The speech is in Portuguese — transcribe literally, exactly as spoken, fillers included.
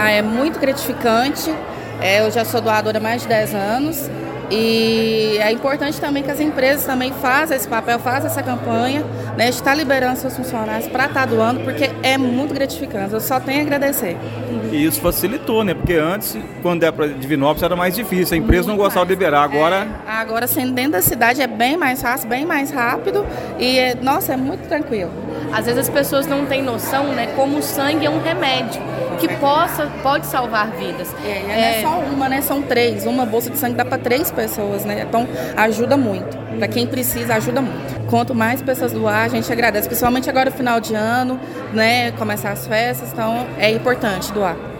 Ah, é muito gratificante. É, eu já sou doadora há mais de dez anos. E é importante também que as empresas também façam esse papel, façam essa campanha, né, de estar liberando seus funcionários para estar doando, porque é muito gratificante. Eu só tenho a agradecer. E isso facilitou, né? Porque antes, quando era para Divinópolis, era mais difícil. A empresa Muito não gostava mais. de liberar. Agora... É, agora, sendo dentro da cidade, é bem mais fácil, bem mais rápido. E, é, nossa, é muito tranquilo. Às vezes as pessoas não têm noção, né? Como o sangue é um remédio que possa, pode salvar vidas. É, é, não é só uma, né? São três. Uma bolsa de sangue dá para três pessoas, né? Então, ajuda muito. Para quem precisa, ajuda muito. Quanto mais pessoas doar, a gente agradece. Principalmente agora no final de ano, né? Começar as festas, então é importante doar.